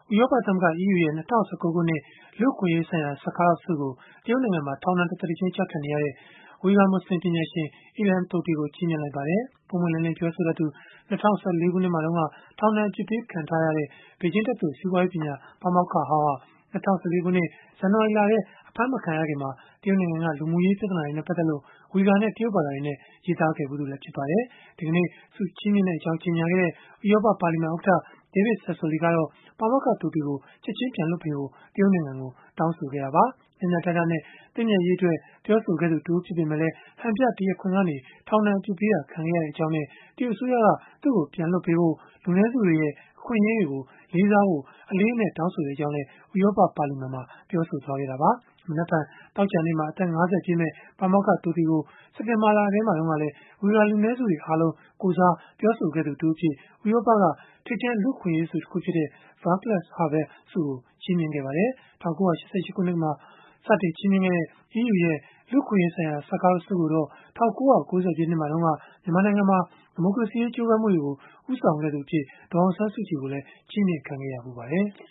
ဥရောပသမဂ္ဂ (EU) ရဲ့ 2019 ခုနှစ် လူ့အခွင့်အရေးဆိုင်ရာ Sakharov ဆုကို တရုတ်နိုင်ငံမှာ ထောင်ဒဏ်တသက်တကျွန်း ကျခံနေရတဲ့ ဝီဂါမွတ်ဆလင် ပညာရှင် Ilham Tohti ကို ချီးမြှင့်လိုက်ပါတယ်။ ပွင့်ပွင့်လင်းလင်း ပြောဆိုတတ်သူ၊ ၂၀၁၄ ခုနှစ်မှာတုန်းက ထောင်ဒဏ်အပြစ်ပေးခံထားရတဲ့ ဘေဂျင်းတက္ကသိုလ် စီးပွားရေးပညာ ပါမောက္ခဟောင်းဟာ ၂၀၁၄ ခုနှစ် ဇန်နဝါရီလထဲ အဖမ်းမခံရခင်မှာ တရုတ်နိုင်ငံက လူမှုရေး ပြဿနာတွေနဲ့ ပတ်သက်လို့ ဝီဂါနဲ့ တရုတ်ဘာသာတွေနဲ့ ရေးသားခဲ့ဖူးသူလည်း ဖြစ်ပါတယ်။ ဒီကနေ့ ဆုချီးမြှင့်ကြောင်း ကြေညာခဲ့တဲ့ ဥရောပပါလီမန်ဥက္ကဋ္ဌ David Sassoli ကတော့ ပါမောက္ခ Tohti ကို ချက်ခြင်းပြန်လွှတ်ပေးဖို့ တရုတ်နိုင်ငံကို တောင်းဆိုခဲ့တာပါ။ မျှမျှတတနဲ့ သင့်မြတ်ရေးအတွက် ပြောဆိုခဲ့သူတဦး ဖြစ်ပေမဲ့လည်း ဟန်ပြတရားခွင်ကနေ ထောင်ဒဏ်အပြစ်ပေးခံခဲ့ရကြောင်းနဲ့ တရုတ်အစိုးရက သူ့ကိုပြန်လွှတ်ပေးဖို့ လူနည်းစုတွေရဲ့ အခွင့်အရေးတွေကို လေးစားဖို့ အလေးအနက် တောင်းဆိုကြောင်းလည်း ဥရောပပါလီမန်မှာ ပြောဆိုခဲ့တာပါ။ မနက်ဖြန် သောကြာနေ့မှာ အသက် ၅၀ ပြည့်မယ့် ပါမောက္ခ Tohti ကို စက်တင်ဘာလထဲမှာတုန်းကလည်း ဝီဂါလူနည်းစုတွေအားလုံး ကိုယ်စားပြောဆိုခဲ့သူတဦးအဖြစ် ဥရောပက ထိပ်တန်းလူ့အခွင့်အရေးဆုတခုဖြစ်တဲ့ Václav Havel ဆုကို ချီးမြှင့်ခဲ့ပါတယ်။ ၁၉၈၈ ခုနှစ်မှာ စတင်ချီးမြှင့်ခဲ့တဲ့ EU ရဲ့ လူ့အခွင့်အရေးဆိုင်ရာ Sakharov ဆုကိုတော့ ၁၉၉၀ ပြည့်နှစ်မှာတုန်းက မြန်မာနိုင်ငံမှာ ဒီမိုကရေစီရေး ကြိုးပမ်းမှုတွေကို ဦးဆောင်ခဲ့သူအဖြစ် ဒေါ်အောင်ဆန်းစုကြည်ကိုလည်း ချီးမြှင့်ခံခဲ့ရဖူးပါတယ်။